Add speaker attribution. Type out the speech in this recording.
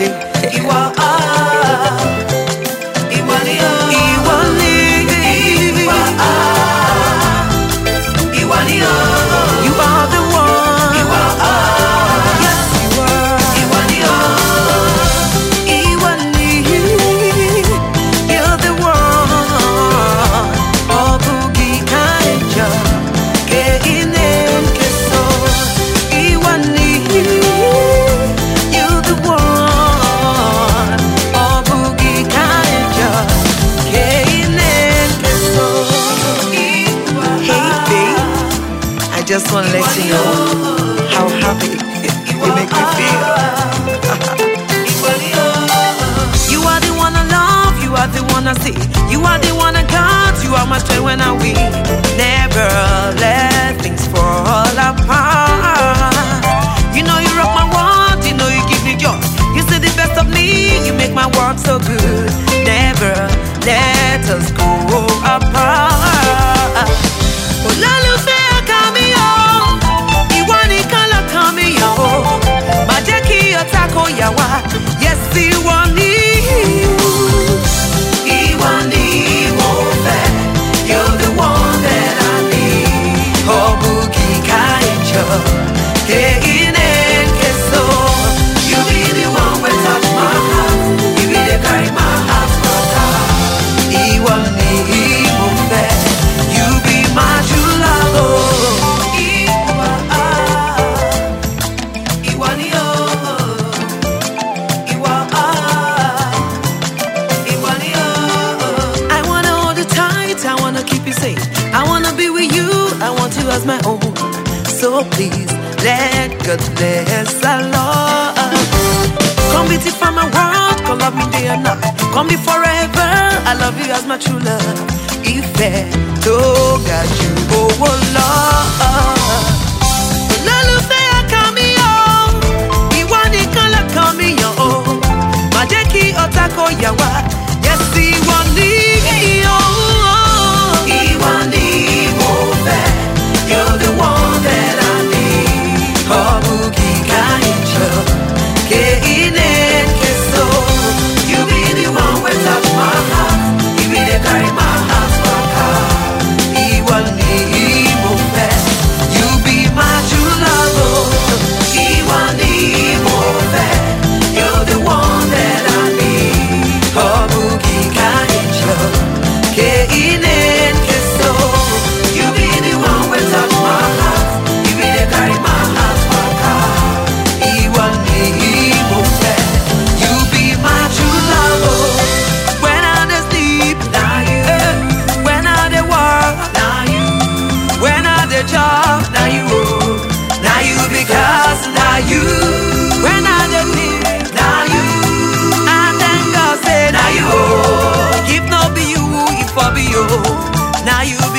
Speaker 1: Just wanna let you know how happy you make me feel. You are the one I love, you are the one I see. You are the one I got, you are my strength when I'm weak. Never let things fall apart. You know you rock my world, you know you give me joy. You see the best of me, you make my world so good. Never let us go apart. Oh, lálùfẹ́ àkàmì o, ìwọ nìkan lọ́kàn mi yọ̀ o. Má jẹ́ kí ọ̀tá kó yà wá, yes ìwọ ni. Ìwọ ni mo fẹ́, you're the one that I need. Ọ̀bùkì káyọ̀, kéyìné késo. You be the one wey touch my heart, you be the carry my heart for God. Ìwọ ni mo fẹ́, you be my true love. Ìwọ ni o, ìwọ ni o. I wanna hold you tight, I wanna keep you safe. I wanna be with you, I want you as my own. So please, let God bless our Lord. Come be deep from my world, come love me day and night. Come be forever, I love you as my true love. Ìfẹ́ tó ga jù owó lọ. Lálùfẹ́ àkàmì o, ìwọ nìkan lọ́kàn mi yàn o. Má jẹ́ kí ọ̀tá kó yà wá, yes ìwọ ni o. Ìwọ ni mo fẹ́, you're the one that I need. Ọ̀bùkì káyọ̀, kéyìné késo. You be the one wey touch my heart, you be the carry my heart for God. Ìwọ ni mo fẹ́, you be my true love. Ìwọ ni mo fẹ́, you're the one that I need. Ọ̀bùkì káyọ̀, kéyìné késo. You be the one wey touch my heart, you be the carry my heart for God. Ìwọ ni mo fẹ́, you be my true love. When I dey sleep, now you. When I dey work, now you. When I dey chop, now you. Now you because now you. When I dey live, now you. And then God say now you. If not be you, if I be you, now you.